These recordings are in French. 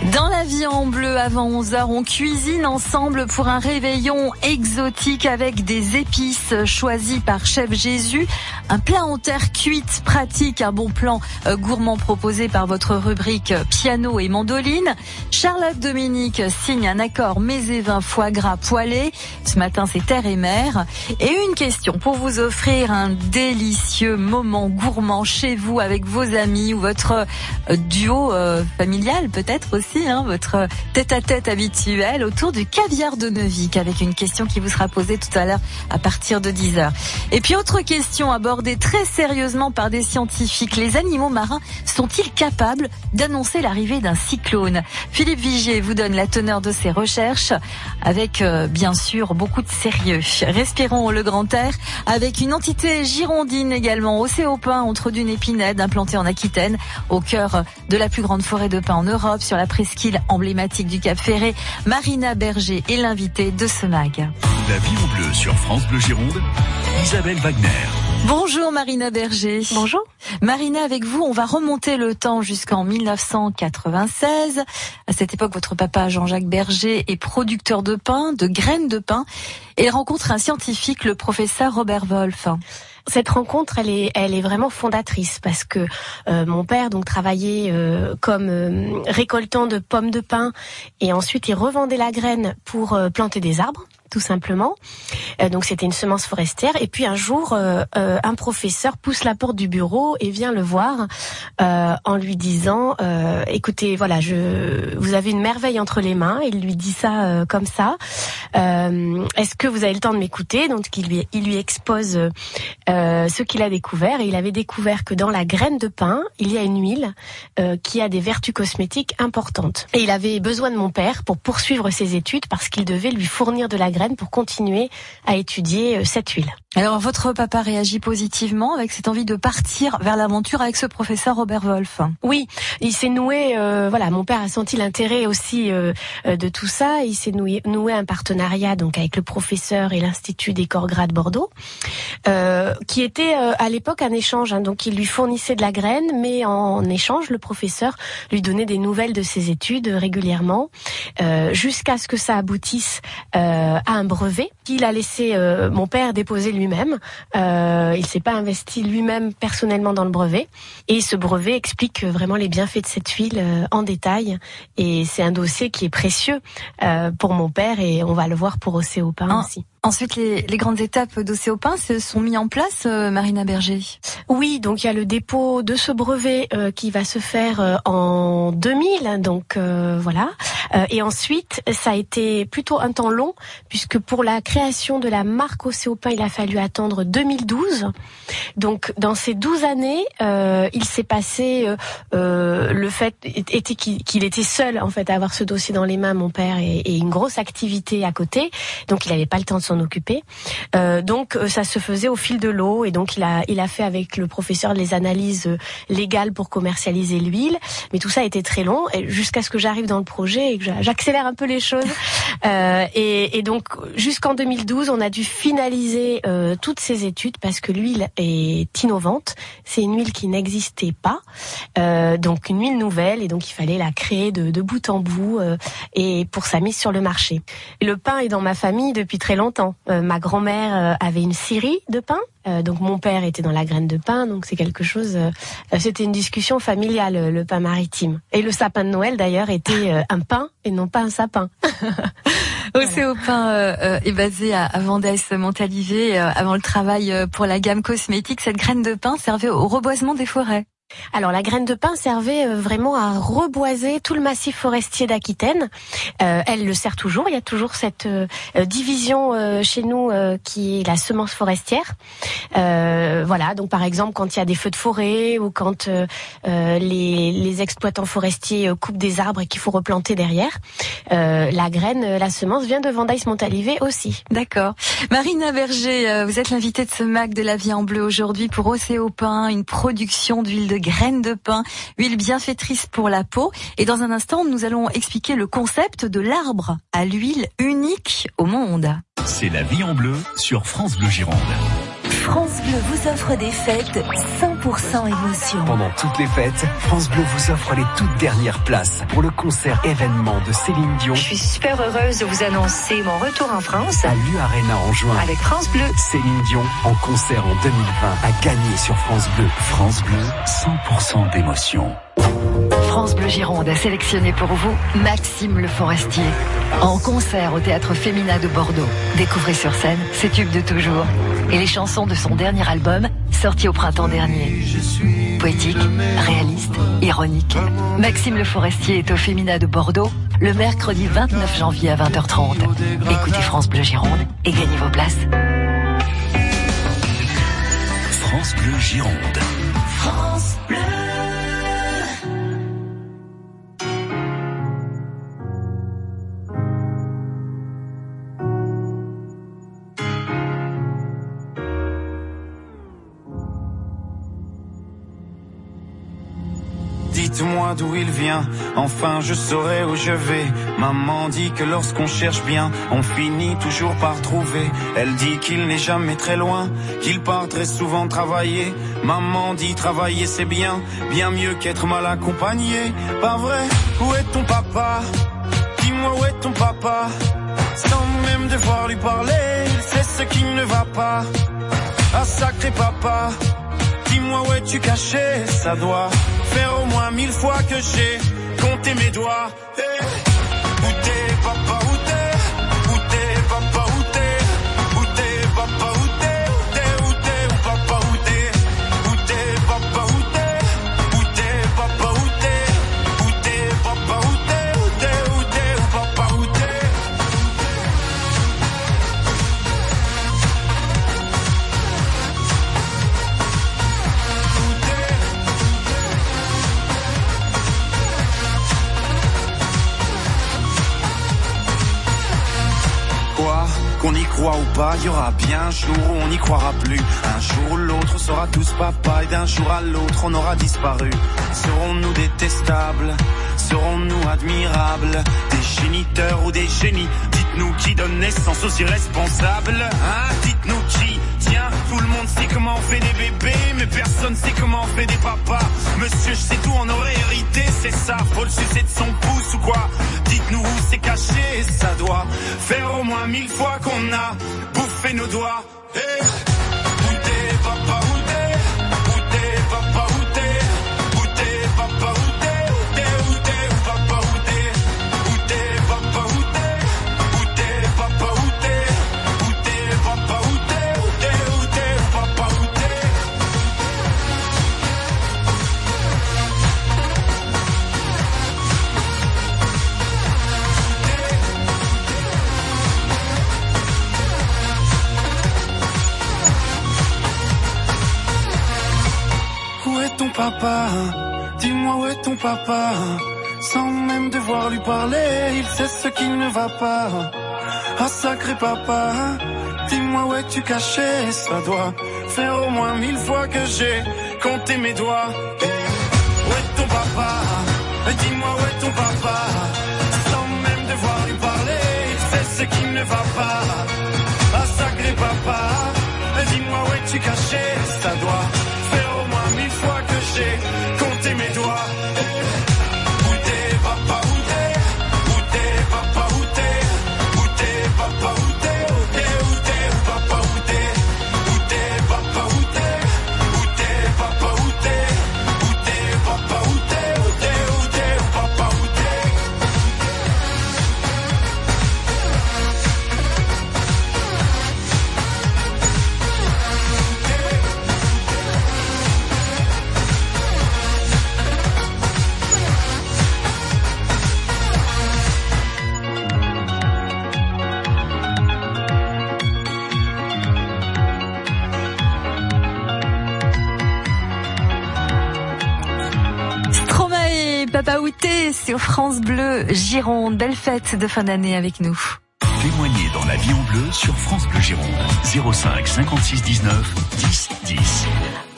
Dans la vie en bleu, avant 11h, on cuisine ensemble pour un réveillon exotique avec des épices choisies par Chef Jésus. Un plat en terre cuite pratique, un bon plan gourmand proposé par votre rubrique piano et mandoline. Charlotte Dominique signe un accord mets et vin foie gras poêlé. Ce matin, c'est terre et mer. Et une question pour vous offrir un délicieux moment gourmand chez vous avec vos amis ou votre duo familial peut-être aussi. Votre tête-à-tête habituel autour du caviar de Neuvic avec une question qui vous sera posée tout à l'heure à partir de 10h. Et puis autre question abordée très sérieusement par des scientifiques. Les animaux marins sont-ils capables d'annoncer l'arrivée d'un cyclone ? Philippe Vigier vous donne la teneur de ses recherches avec bien sûr beaucoup de sérieux. Respirons le grand air avec une entité girondine également au Céopin entre Dunes et Pinède implantée en Aquitaine au cœur de la plus grande forêt de pins en Europe sur la presqu'île emblématique du Cap Ferré. Marina Berger est l'invitée de ce mag. La vie en bleu sur France Bleu Gironde, Isabelle Wagner. Bonjour Marina Berger. Bonjour. Marina, avec vous, on va remonter le temps jusqu'en 1996. À cette époque, votre papa Jean-Jacques Berger est producteur de pain, de graines de pain, et rencontre un scientifique, le professeur Robert Wolf. Cette rencontre, elle est vraiment fondatrice parce que mon père donc travaillait comme récoltant de pommes de pin et ensuite il revendait la graine pour planter des arbres. Tout simplement. Donc c'était une semence forestière. Et puis un jour, un professeur pousse la porte du bureau et vient le voir en lui disant écoutez, voilà, vous avez une merveille entre les mains. Il lui dit ça comme ça. Est-ce que vous avez le temps de m'écouter ? Donc il lui expose ce qu'il a découvert. Et il avait découvert que dans la graine de pin, il y a une huile qui a des vertus cosmétiques importantes. Et il avait besoin de mon père pour poursuivre ses études parce qu'il devait lui fournir de la graine pour continuer à étudier cette huile. Alors, votre papa réagit positivement avec cette envie de partir vers l'aventure avec ce professeur Robert Wolf. Oui, il s'est noué, mon père a senti l'intérêt aussi de tout ça. Il s'est noué un partenariat donc avec le professeur et l'Institut des corps gras de Bordeaux, qui était à l'époque un échange. Donc, il lui fournissait de la graine, mais en échange, le professeur lui donnait des nouvelles de ses études régulièrement, jusqu'à ce que ça aboutisse à un brevet qu'il a laissé mon père déposer lui-même. Il s'est pas investi lui-même personnellement dans le brevet. Et ce brevet explique vraiment les bienfaits de cette huile en détail. Et c'est un dossier qui est précieux pour mon père et on va le voir pour Océopin aussi. Ensuite, les grandes étapes d'Océopin se sont mises en place, Marina Berger. Oui, donc il y a le dépôt de ce brevet qui va se faire en 2000, donc voilà. Et ensuite, ça a été plutôt un temps long, puisque pour la création de la marque Océopin, il a fallu attendre 2012. Donc dans ces 12 années, il s'est passé le fait était qu'il était seul en fait à avoir ce dossier dans les mains, mon père, et une grosse activité à côté. Donc il n'avait pas le temps de s'en occuper. Donc ça se faisait au fil de l'eau et donc il a fait avec le professeur les analyses légales pour commercialiser l'huile. Mais tout ça a été très long jusqu'à ce que j'arrive dans le projet et que j'accélère un peu les choses. Et donc jusqu'en 2012, on a dû finaliser toutes ces études parce que l'huile est innovante. C'est une huile qui n'existait pas, donc une huile nouvelle et donc il fallait la créer de bout en bout et pour sa mise sur le marché. Et le pain est dans ma famille depuis très longtemps. Ma grand-mère avait une scierie de pain. Donc mon père était dans la graine de pain, donc c'est quelque chose. C'était une discussion familiale, le pain maritime. Et le sapin de Noël d'ailleurs était un pain et non pas un sapin. Océopin est basé à Vendès-Montalivet. Avant le travail pour la gamme cosmétique, cette graine de pain servait au reboisement des forêts. Alors la graine de pin servait vraiment à reboiser tout le massif forestier d'Aquitaine. Elle le sert toujours. Il y a toujours cette division chez nous qui est la semence forestière. Voilà. Donc par exemple quand il y a des feux de forêt ou quand les exploitants forestiers coupent des arbres et qu'il faut replanter derrière, la graine, la semence vient de Vendès-Montalivet aussi. D'accord. Marina Berger, vous êtes l'invitée de ce mag de la vie en bleu aujourd'hui pour Océopin, une production d'huile de graines de pin, huile bienfaitrice pour la peau. Et dans un instant, nous allons expliquer le concept de l'arbre à l'huile unique au monde. C'est la vie en bleu sur France Bleu Gironde. France Bleu vous offre des fêtes 100% émotion. Pendant toutes les fêtes, France Bleu vous offre les toutes dernières places pour le concert événement de Céline Dion. Je suis super heureuse de vous annoncer mon retour en France à l'U-Arena en juin. Avec France Bleu. Céline Dion en concert en 2020 à gagner sur France Bleu. France Bleu, 100% d'émotion. France Bleu Gironde a sélectionné pour vous Maxime Le Forestier en concert au Théâtre Féminin de Bordeaux. Découvrez sur scène ses tubes de toujours et les chansons de son dernier album sorti au printemps dernier. Poétique, réaliste, ironique, Maxime Le Forestier est au Féminin de Bordeaux le mercredi 29 janvier à 20h30. Écoutez France Bleu Gironde et gagnez vos places. France Bleu Gironde. France Bleu. Dites-moi d'où il vient, enfin je saurai où je vais. Maman dit que lorsqu'on cherche bien, on finit toujours par trouver. Elle dit qu'il n'est jamais très loin, qu'il part très souvent travailler. Maman dit travailler c'est bien, bien mieux qu'être mal accompagné. Pas vrai, où est ton papa? Dis-moi où est ton papa? Sans même devoir lui parler, il sait ce qui ne va pas. Ah sacré papa, dis-moi où es-tu caché? Ça doit faire au moins 1000 fois que j'ai compté mes doigts. Hey. Où t'es papa, où t'es? Où t'es papa, où t'es? Où t'es papa, où t'es? Où t'es, où t'es, où papa, où t'es? Où t'es papa, où t'es? Où t'es papa, où t'es? Où t'es papa, où t'es? Où t'es, où t'es, où papa, où t'es? Qu'on y croit ou pas, il y aura bien un jour où on n'y croira plus. Un jour ou l'autre, on sera tous papa et d'un jour à l'autre, on aura disparu. Serons-nous détestables? Serons-nous admirables? Des géniteurs ou des génies? Dites-nous qui donne naissance aux irresponsables. Hein? Dites-nous qui? Tiens, tout le monde sait comment on fait des bébés, mais personne sait comment on fait des papas. Monsieur, je sais tout, on aurait hérité, c'est ça. Faut le sucer de son pouce ou quoi? Dites-nous où c'est caché, ça doit faire au moins 1000 fois qu'on a bouffé nos doigts. Hey. Où t'es papa, où t'es? Où t'es papa, où t'es? Où t'es papa, où t'es? Où t'es, où t'es, où papa, où t'es? Où t'es papa, où t'es? Où t'es papa, où t'es? Où t'es papa, où t'es? Où t'es, où t'es, où papa, où t'es? Où est ton papa? Dis-moi où est ton papa? Sans même devoir lui parler, il sait ce qui ne va pas. Ah sacré papa, dis-moi où es-tu caché? Ça doit faire au moins 1000 fois que j'ai compté mes doigts. Où est ton papa? Dis-moi où est ton papa? Sans même devoir lui parler, il sait ce qui ne va pas. Ah sacré papa, dis-moi où es-tu caché? Ça doit faire au moins 1000 fois que j'ai compté mes doigts. Où t'es papa, où t'es? Où t'es papa, où t'es? Où t'es papa, où t'es? Où t'es, où t'es, où papa, où t'es? Où t'es papa, où t'es? Où t'es papa, où t'es? Où t'es papa, où t'es? Où t'es, où t'es, où papa, où t'es? Papa Outé sur France Bleu Gironde. Belle fête de fin d'année avec nous. Témoignez dans la vie en bleu sur France Bleu Gironde. 05 56 19 10 10.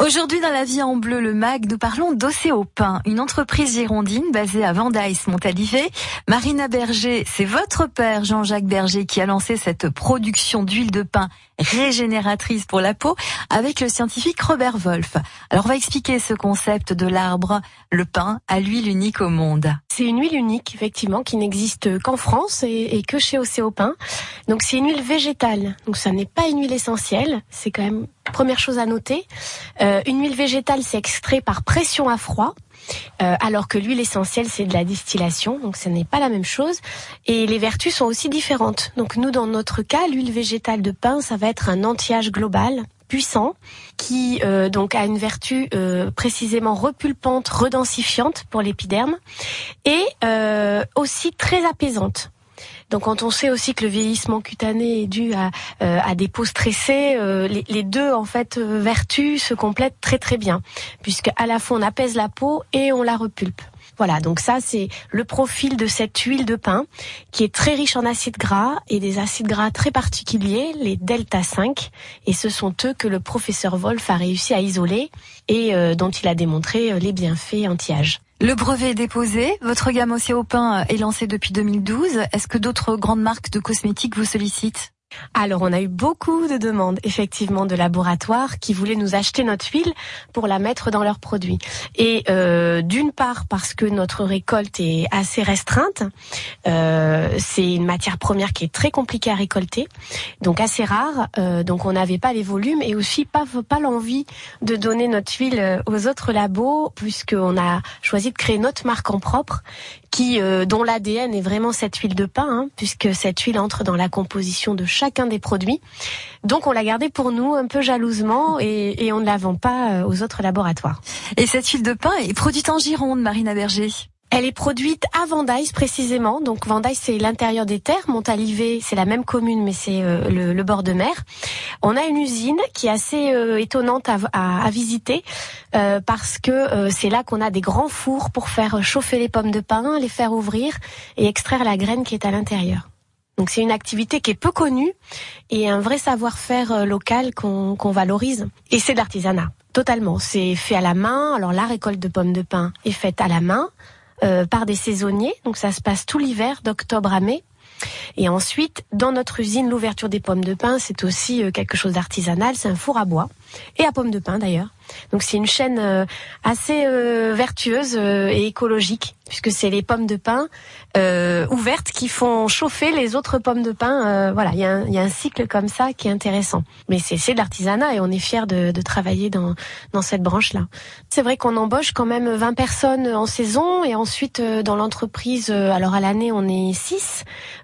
Aujourd'hui, dans La Vie en Bleu, le MAG, nous parlons d'Océopin, une entreprise girondine basée à Vendaïs-Montalivet. Marina Berger, c'est votre père, Jean-Jacques Berger, qui a lancé cette production d'huile de pin régénératrice pour la peau avec le scientifique Robert Wolf. Alors, on va expliquer ce concept de l'arbre, le pin, à l'huile unique au monde. C'est une huile unique, effectivement, qui n'existe qu'en France et que chez Océopin. Donc, c'est une huile végétale. Donc, ça n'est pas une huile essentielle. C'est quand même première chose à noter. Une huile végétale, c'est extrait par pression à froid. Alors que l'huile essentielle, c'est de la distillation, donc ce n'est pas la même chose. Et les vertus sont aussi différentes. Donc nous, dans notre cas, l'huile végétale de pin, ça va être un anti-âge global puissant qui donc a une vertu précisément repulpante, redensifiante pour l'épiderme et aussi très apaisante. Donc quand on sait aussi que le vieillissement cutané est dû à des peaux stressées, les deux en fait vertus se complètent très très bien, puisque à la fois on apaise la peau et on la repulpe. Voilà, donc ça c'est le profil de cette huile de pin qui est très riche en acides gras et des acides gras très particuliers, les delta 5, et ce sont eux que le professeur Wolf a réussi à isoler et dont il a démontré les bienfaits anti-âge. Le brevet est déposé, votre gamme Océopin est lancée depuis 2012. Est-ce que d'autres grandes marques de cosmétiques vous sollicitent ? Alors, on a eu beaucoup de demandes, effectivement, de laboratoires qui voulaient nous acheter notre huile pour la mettre dans leurs produits. Et d'une part, parce que notre récolte est assez restreinte, c'est une matière première qui est très compliquée à récolter, donc assez rare, donc on n'avait pas les volumes et aussi pas l'envie de donner notre huile aux autres labos, puisqu'on a choisi de créer notre marque en propre, dont l'ADN est vraiment cette huile de pin, puisque cette huile entre dans la composition de chacun des produits. Donc on l'a gardée pour nous un peu jalousement et on ne la vend pas aux autres laboratoires. Et cette huile de pin est produite en Gironde, Marina Berger ? Elle est produite à Vendaïs précisément. Donc Vendaïs, c'est l'intérieur des terres. Montalivet, c'est la même commune, mais c'est le bord de mer. On a une usine qui est assez étonnante à visiter parce que c'est là qu'on a des grands fours pour faire chauffer les pommes de pin, les faire ouvrir et extraire la graine qui est à l'intérieur. Donc c'est une activité qui est peu connue et un vrai savoir-faire local qu'on valorise. Et c'est de l'artisanat, totalement. C'est fait à la main. Alors la récolte de pommes de pin est faite à la main. Par des saisonniers, donc ça se passe tout l'hiver, d'octobre à mai. Et ensuite, dans notre usine, l'ouverture des pommes de pin, c'est aussi quelque chose d'artisanal, c'est un four à bois, et à pommes de pin d'ailleurs. Donc c'est une chaîne assez vertueuse et écologique, puisque c'est les pommes de pin ouvertes qui font chauffer les autres pommes de pin. Voilà, il y a un cycle comme ça qui est intéressant. Mais c'est de l'artisanat et on est fiers de travailler dans cette branche-là. C'est vrai qu'on embauche quand même 20 personnes en saison et ensuite dans l'entreprise, alors à l'année on est 6.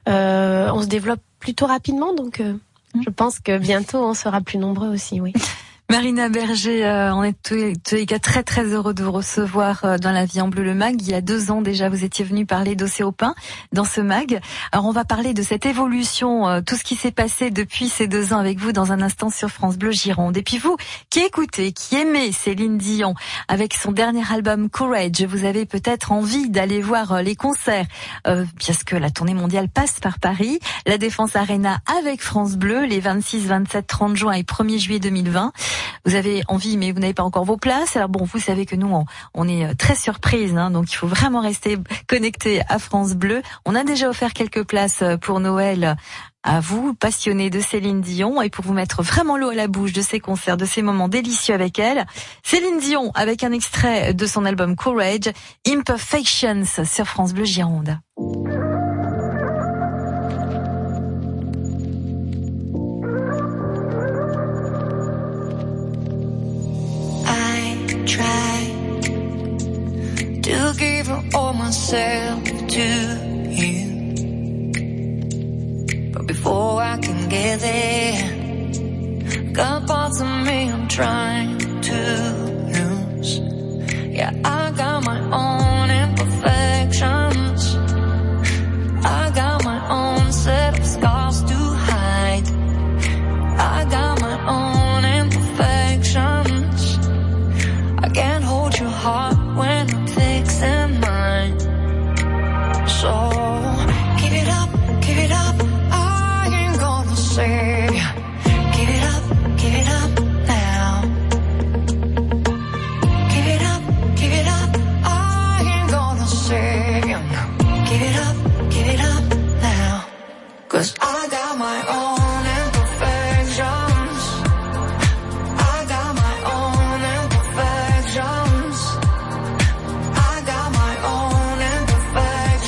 On se développe plutôt rapidement, donc je pense que bientôt on sera plus nombreux aussi, oui. Marina Berger, on est tous les cas très très heureux de vous recevoir dans La Vie en Bleu, le MAG. Il y a 2 ans déjà, vous étiez venu parler d'Océopin dans ce MAG. Alors on va parler de cette évolution, tout ce qui s'est passé depuis ces 2 ans avec vous dans un instant sur France Bleu Gironde. Et puis vous, qui écoutez, qui aimez Céline Dion avec son dernier album Courage, vous avez peut-être envie d'aller voir les concerts, parce que la tournée mondiale passe par Paris, la Défense Arena avec France Bleu, les 26, 27, 30 juin et 1er juillet 2020. Vous avez envie, mais vous n'avez pas encore vos places. Alors bon, vous savez que nous, on est très surprise, donc il faut vraiment rester connecté à France Bleu. On a déjà offert quelques places pour Noël à vous, passionnés de Céline Dion, et pour vous mettre vraiment l'eau à la bouche de ces concerts, de ces moments délicieux avec elle. Céline Dion, avec un extrait de son album Courage, Imperfections sur France Bleu Gironde. To give all myself to you, but before I can get there, got parts of me I'm trying to lose. Yeah, I got my own imperfections, I got my own set of scars to hide, I got my own imperfections. I can't hold your heart when I'm fixing mine. So give it up, I ain't gonna say give it up now.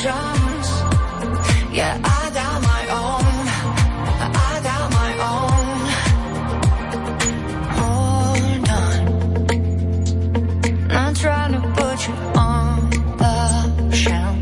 imperfections. Yeah, I got my own. I got my own. Hold on. Not trying to put you on the shelf,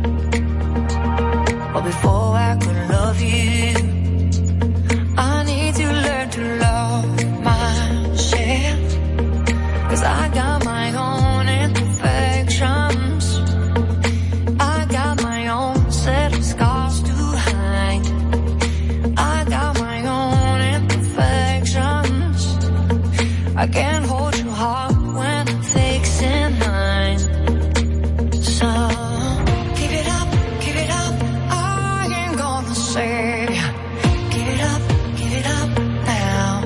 but before I could love you, I need to learn to love myself. 'Cause I got my own imperfections. I got my own set of scars to hide. I got my own imperfections. I can't hold your heart when I'm fixing mine. So give it up, I ain't gonna save you. Give it up now.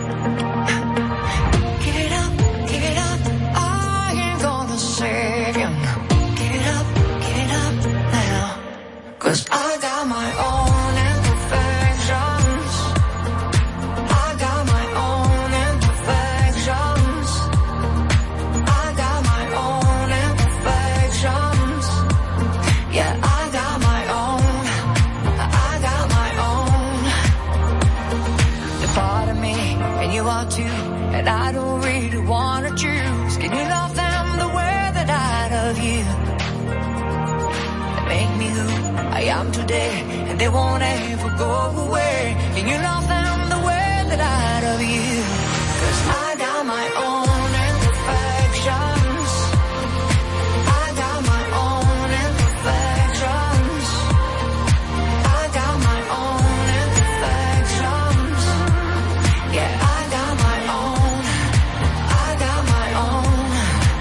Give it up, I ain't gonna save you. Give it up now. 'Cause I got my own imperfections. I got my own imperfections. I got my own imperfections. Yeah, I got my own. I got my own. The part of me, and you are too, and I don't really wanna choose. Can you love them the way that I love you? They make me who I am today, and they won't ever go away. Can you love them the way that I love you? 'Cause I got my own imperfections. I got my own imperfections. I got my own imperfections. Yeah, I got my own. I got my own.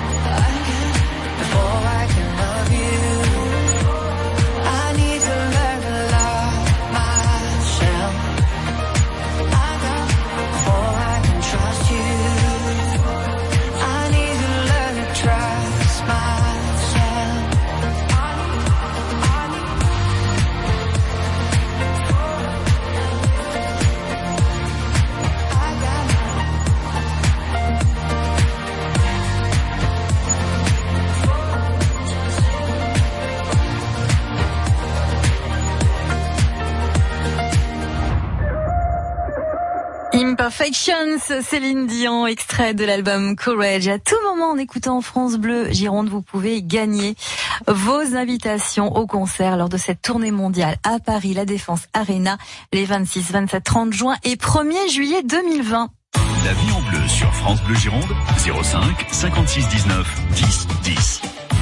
Before I can love you, I need to learn to love myself. Before I can trust you, I need to learn to trust myself. Imperfections, Céline Dion, extrait de l'album Courage. À tout moment, en écoutant France Bleu Gironde, vous pouvez gagner vos invitations au concert lors de cette tournée mondiale à Paris, la Défense Arena, les 26, 27, 30 juin et 1er juillet 2020. La vie en bleu sur France Bleu Gironde, 05 56 19 10 10.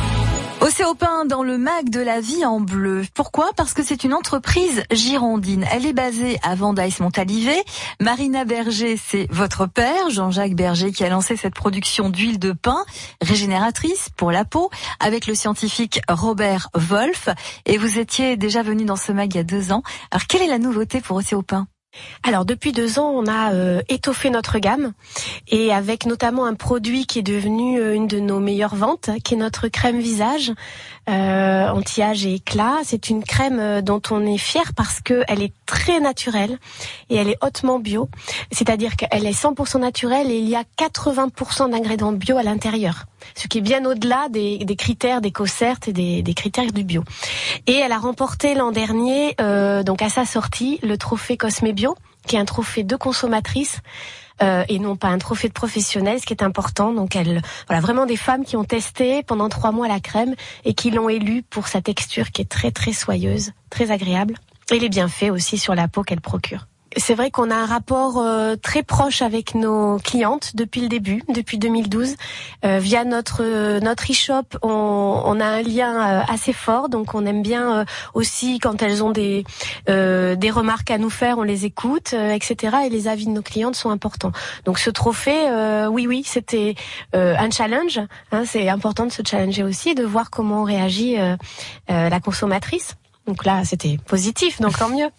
Océopin dans le mag de la vie en bleu. Pourquoi ? Parce que c'est une entreprise girondine. Elle est basée à Vendaïs-Montalivet. Marina Berger, c'est votre père, Jean-Jacques Berger, qui a lancé cette production d'huile de pin régénératrice pour la peau avec le scientifique Robert Wolf. Et vous étiez déjà venu dans ce mag il y a 2 ans. Alors, quelle est la nouveauté pour Océopin ? Alors depuis 2 ans, on a étoffé notre gamme et avec notamment un produit qui est devenu une de nos meilleures ventes, qui est notre crème visage anti-âge et éclat. C'est une crème dont on est fier parce que elle est très naturelle et elle est hautement bio. C'est-à-dire qu'elle est 100% naturelle et il y a 80% d'ingrédients bio à l'intérieur. Ce qui est bien au-delà des critères d'EcoCert et des critères du bio. Et elle a remporté l'an dernier, donc à sa sortie, le trophée Cosme Bio, qui est un trophée de consommatrice et non pas un trophée de professionnel, ce qui est important. Donc voilà, vraiment des femmes qui ont testé pendant 3 mois la crème et qui l'ont élue pour sa texture qui est très très soyeuse, très agréable, et les bienfaits aussi sur la peau qu'elle procure. C'est vrai qu'on a un rapport très proche avec nos clientes depuis le début, depuis 2012. Via notre e-shop, on a un lien assez fort, donc on aime bien aussi quand elles ont des remarques à nous faire, on les écoute, etc. Et les avis de nos clientes sont importants. Donc ce trophée, oui, c'était un challenge. Hein, c'est important de se challenger aussi, de voir comment réagit la consommatrice. Donc là, c'était positif, donc tant mieux.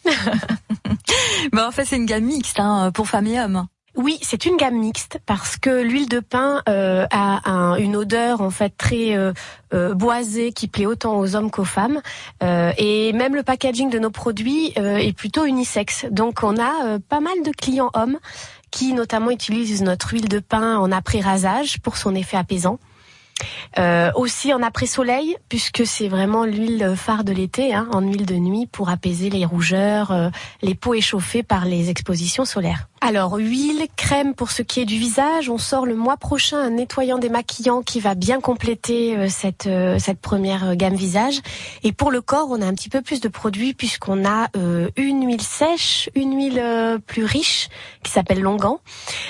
En fait, c'est une gamme mixte pour femmes et hommes. Oui, c'est une gamme mixte parce que l'huile de pin a une odeur en fait très boisée qui plaît autant aux hommes qu'aux femmes. Et même le packaging de nos produits est plutôt unisexe. Donc on a pas mal de clients hommes qui notamment utilisent notre huile de pin en après-rasage pour son effet apaisant. Aussi en après-soleil, puisque c'est vraiment l'huile phare de l'été, en huile de nuit pour apaiser les rougeurs, les peaux échauffées par les expositions solaires. Alors, huile, crème pour ce qui est du visage. On sort le mois prochain un nettoyant démaquillant qui va bien compléter cette première gamme visage. Et pour le corps, on a un petit peu plus de produits puisqu'on a une huile sèche, une huile plus riche qui s'appelle Longan.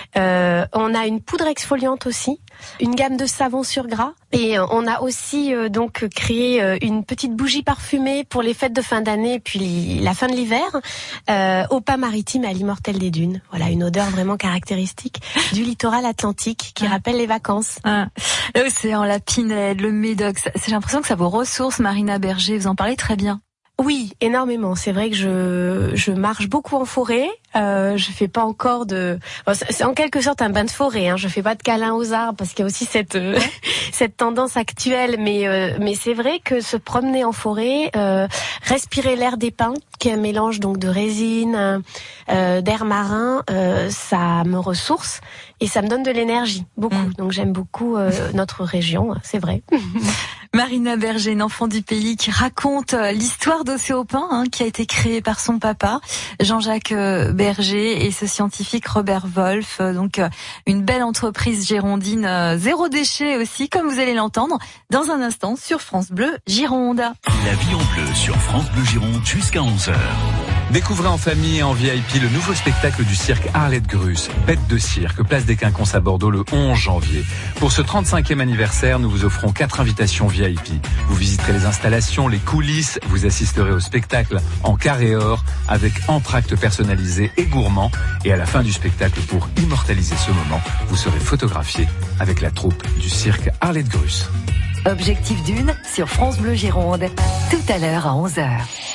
On a une poudre exfoliante aussi, une gamme de savons sur gras. Et on a aussi donc créé une petite bougie parfumée pour les fêtes de fin d'année et puis la fin de l'hiver au pas maritime et à l'immortelle des dunes. Voilà, une odeur vraiment caractéristique du littoral atlantique qui rappelle les vacances. L'océan, la Pinède, le Médoc, j'ai l'impression que ça vous ressource, Marina Berger, vous en parlez très bien. Oui, énormément. C'est vrai que je marche beaucoup en forêt. Je fais pas encore c'est en quelque sorte un bain de forêt. Je fais pas de câlin aux arbres parce qu'il y a aussi cette tendance actuelle. Mais c'est vrai que se promener en forêt, respirer l'air des pins, qui est un mélange donc de résine, d'air marin, ça me ressource et ça me donne de l'énergie beaucoup. Donc j'aime beaucoup notre région, c'est vrai. Marina Berger, une enfant du pays qui raconte l'histoire d'Océopin, qui a été créée par son papa, Jean-Jacques Berger, et ce scientifique Robert Wolf. Donc une belle entreprise girondine, zéro déchet aussi, comme vous allez l'entendre, dans un instant sur France Bleu Gironde. La vie en bleu sur France Bleu Gironde jusqu'à 11h. Découvrez en famille et en VIP le nouveau spectacle du cirque Arlette Grus, Bête de cirque, place des Quinconces à Bordeaux le 11 janvier. Pour ce 35e anniversaire, nous vous offrons 4 invitations VIP. Vous visiterez les installations, les coulisses, vous assisterez au spectacle en carré or avec entracte personnalisé et gourmand. Et à la fin du spectacle, pour immortaliser ce moment, vous serez photographié avec la troupe du cirque Arlette Grus. Objectif Dune sur France Bleu Gironde, tout à l'heure à 11h.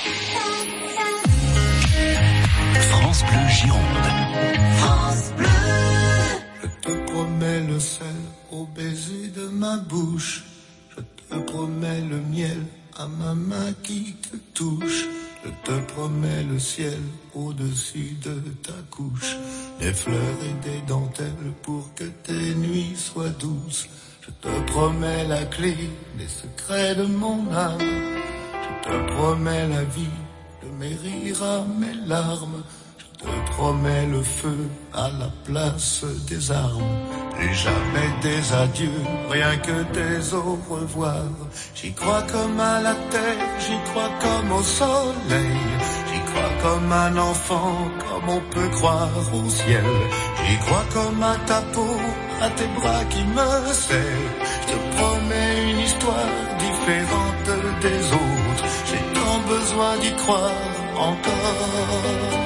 France Bleu Gironde. France Bleu. Je te promets le sel au baiser de ma bouche. Je te promets le miel à ma main qui te touche. Je te promets le ciel au-dessus de ta couche. Des fleurs et des dentelles pour que tes nuits soient douces. Je te promets la clé des secrets de mon âme. Je te promets la vie de mes rires à mes larmes. Je te promets le feu à la place des armes. Et jamais des adieux, rien que des au revoir. J'y crois comme à la terre, j'y crois comme au soleil. J'y crois comme un enfant, comme on peut croire au ciel. J'y crois comme à ta peau, à tes bras qui me serrent. Je te promets une histoire différente des autres. J'ai tant besoin d'y croire encore.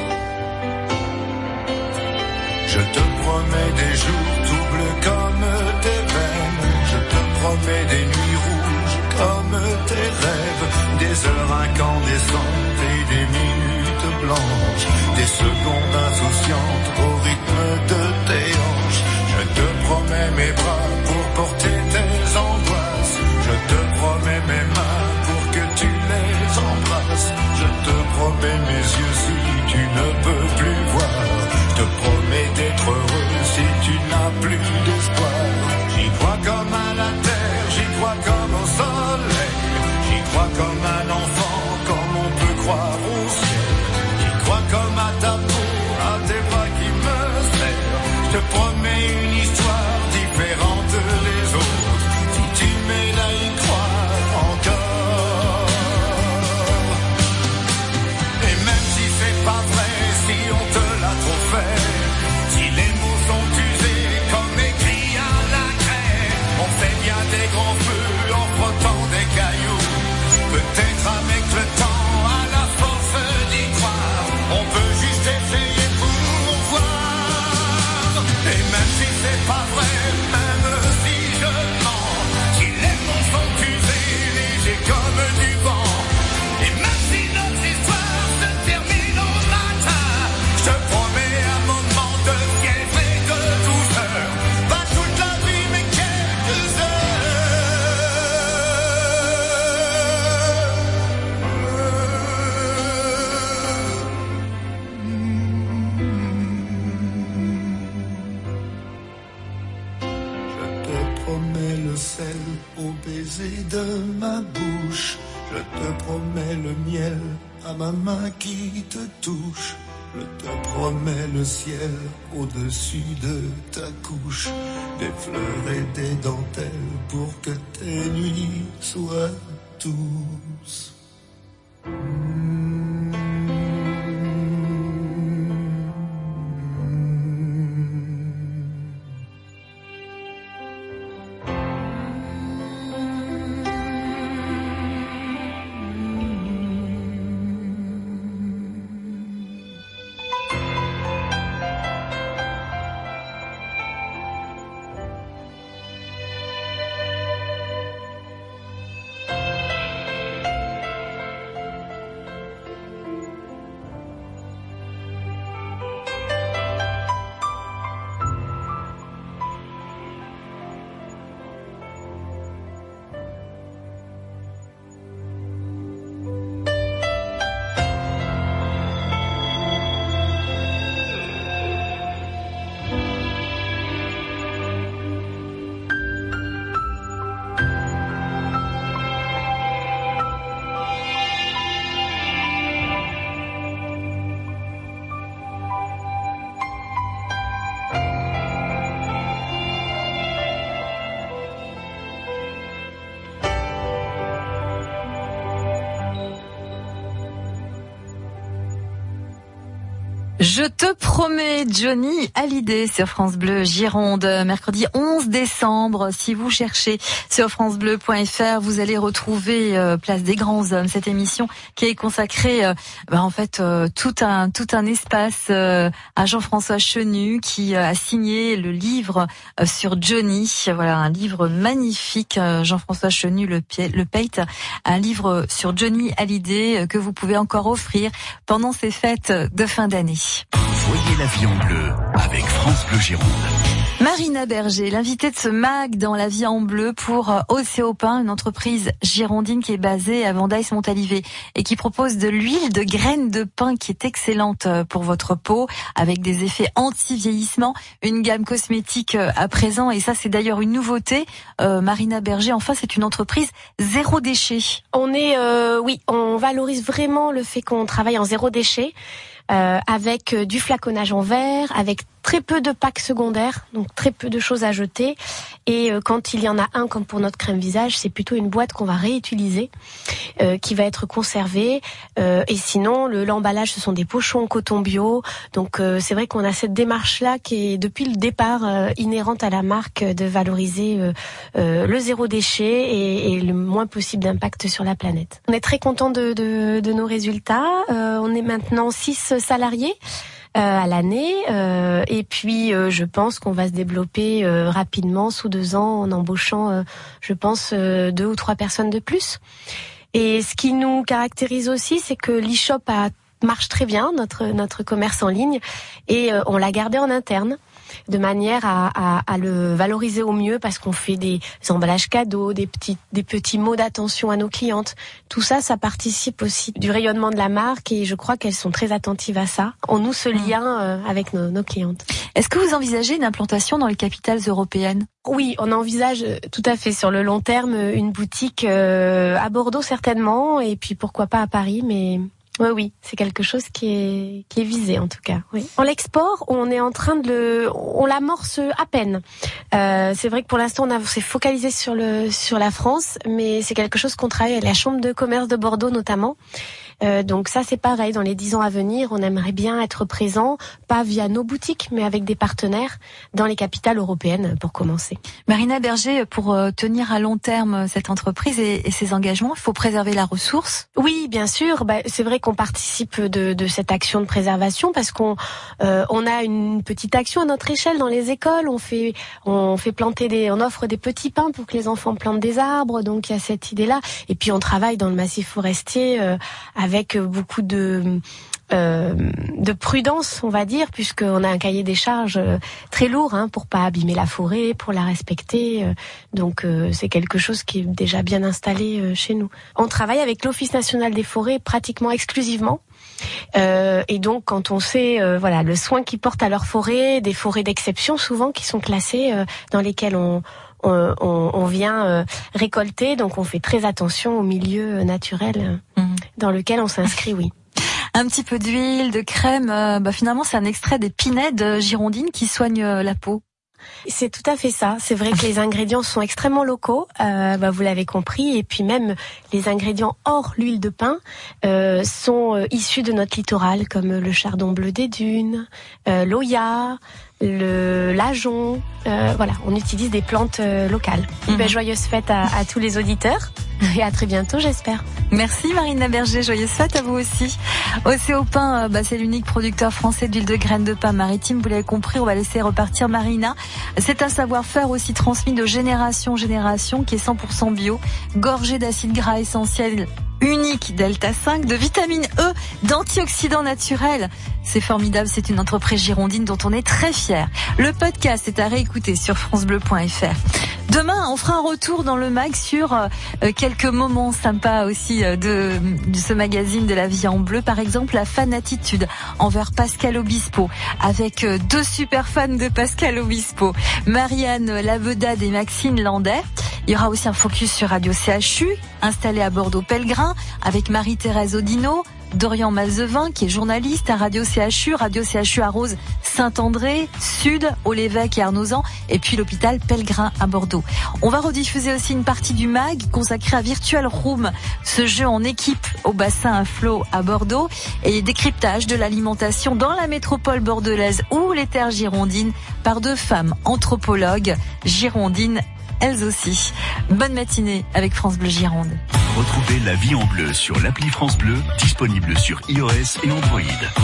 Je te promets des jours doubles comme tes veines. Je te promets des nuits rouges comme tes rêves. Des heures incandescentes et des minutes blanches. Des secondes insouciantes au rythme de tes hanches. Je te promets mes bras pour porter tes angoisses. Je te promets mes mains pour que tu les embrasses. Je te promets mes yeux si tu ne peux plus voir. Je te promets d'être heureux si tu n'as plus d'espoir. J'y crois comme à la terre, j'y crois comme au soleil. J'y crois comme un enfant, comme on peut croire au ciel. J'y crois comme à ta peau, à tes bras qui me serrent. Je te promets une histoire différente des autres. Si tu m'aides à y croire encore. Et même si c'est pas vrai, si on baiser de ma bouche. Je te promets le miel à ma main qui te touche. Je te promets le ciel au-dessus de ta couche. Des fleurs et des dentelles pour que tes nuits soient douces. Je te promets, Johnny Hallyday sur France Bleu Gironde, mercredi 11 décembre. Si vous cherchez sur francebleu.fr, vous allez retrouver Place des Grands Hommes, cette émission qui est consacrée tout un espace à Jean-François Chenu qui a signé le livre sur Johnny. Voilà, un livre magnifique, Jean-François Chenu, le Pate, un livre sur Johnny Hallyday que vous pouvez encore offrir pendant ces fêtes de fin d'année. Voyez la vie en bleu avec France Bleu Gironde. Marina Berger, l'invitée de ce MAG dans La Vie en Bleu pour Océopin, une entreprise girondine qui est basée à Vendaille-Montalivet et qui propose de l'huile de graines de pin qui est excellente pour votre peau avec des effets anti-vieillissement, une gamme cosmétique à présent et ça c'est d'ailleurs une nouveauté. Marina Berger, enfin c'est une entreprise zéro déchet. On valorise vraiment le fait qu'on travaille en zéro déchet. Avec du flaconnage en verre, avec très peu de packs secondaires, donc très peu de choses à jeter. Et quand il y en a un, comme pour notre crème visage, c'est plutôt une boîte qu'on va réutiliser, qui va être conservée. Et sinon, l'emballage, ce sont des pochons en coton bio. Donc c'est vrai qu'on a cette démarche-là qui est depuis le départ inhérente à la marque de valoriser le zéro déchet et le moins possible d'impact sur la planète. On est très content de nos résultats. On est maintenant 6 salariés à l'année et puis je pense qu'on va se développer rapidement sous 2 ans en embauchant 2 ou 3 personnes de plus. Et ce qui nous caractérise aussi, c'est que l'e-shop marche très bien, notre commerce en ligne, et on l'a gardé en interne de manière à le valoriser au mieux parce qu'on fait des emballages cadeaux, des petits mots d'attention à nos clientes. Tout ça, ça participe aussi du rayonnement de la marque et je crois qu'elles sont très attentives à ça. On noue ce lien avec nos clientes. Est-ce que vous envisagez une implantation dans les capitales européennes ? Oui, on envisage tout à fait sur le long terme une boutique à Bordeaux certainement et puis pourquoi pas à Paris, mais... Oui, c'est quelque chose qui est visé en tout cas. Oui. En l'export, on est en train on l'amorce à peine. C'est vrai que pour l'instant, on s'est focalisé sur la France, mais c'est quelque chose qu'on travaille avec la Chambre de commerce de Bordeaux notamment. Donc ça, c'est pareil. Dans les 10 ans à venir, on aimerait bien être présent, pas via nos boutiques, mais avec des partenaires dans les capitales européennes pour commencer. Marina Berger, pour tenir à long terme cette entreprise et ses engagements, il faut préserver la ressource. Oui, bien sûr. C'est vrai qu'on participe de cette action de préservation parce qu'on a une petite action à notre échelle dans les écoles. On fait on offre des petits pins pour que les enfants plantent des arbres. Donc il y a cette idée-là. Et puis on travaille dans le massif forestier avec beaucoup de prudence, on va dire, puisqu'on a un cahier des charges très lourd pour pas abîmer la forêt, pour la respecter. Donc c'est quelque chose qui est déjà bien installé chez nous. On travaille avec l'Office national des forêts pratiquement exclusivement. Et donc quand on sait le soin qu'ils portent à leur forêt, des forêts d'exception souvent qui sont classées, dans lesquelles on vient récolter, donc on fait très attention au milieu naturel dans lequel on s'inscrit, oui. Un petit peu d'huile, de crème, finalement c'est un extrait des pinèdes girondines qui soignent la peau. C'est tout à fait ça. C'est vrai que les ingrédients sont extrêmement locaux, vous l'avez compris, et puis même les ingrédients hors l'huile de pin sont issus de notre littoral, comme le chardon bleu des dunes, l'oya, l'ajon. Voilà, on utilise des plantes locales. Joyeuses fêtes à tous les auditeurs et à très bientôt, j'espère. Merci Marina Berger, joyeuses fêtes à vous aussi. Océopin, c'est l'unique producteur français d'huile de graines de pin maritime. Vous l'avez compris, on va laisser repartir Marina. C'est un savoir-faire aussi transmis de génération en génération qui est 100% bio, gorgé d'acides gras essentiels unique Delta 5, de vitamine E, d'antioxydants naturels. C'est formidable, c'est une entreprise girondine dont on est très fiers. Le podcast est à réécouter sur francebleu.fr. Demain, on fera un retour dans le mag sur quelques moments sympas aussi de ce magazine de la vie en bleu. Par exemple, la fanatitude envers Pascal Obispo, avec deux super fans de Pascal Obispo, Marianne Lavedade et Maxime Landais. Il y aura aussi un focus sur Radio CHU, installé à Bordeaux-Pellegrin, avec Marie-Thérèse Audineau, Dorian Malzevin, qui est journaliste à Radio CHU Arrose Saint-André, Sud, au l'Évêque et Arnosan, et puis l'hôpital Pellegrin à Bordeaux. On va rediffuser aussi une partie du mag consacrée à Virtual Room, ce jeu en équipe au bassin à flot à Bordeaux, et décryptage de l'alimentation dans la métropole bordelaise ou les terres girondines par deux femmes anthropologues girondines elles aussi. Bonne matinée avec France Bleu Gironde. Retrouvez La Vie en Bleu sur l'appli France Bleu, disponible sur iOS et Android.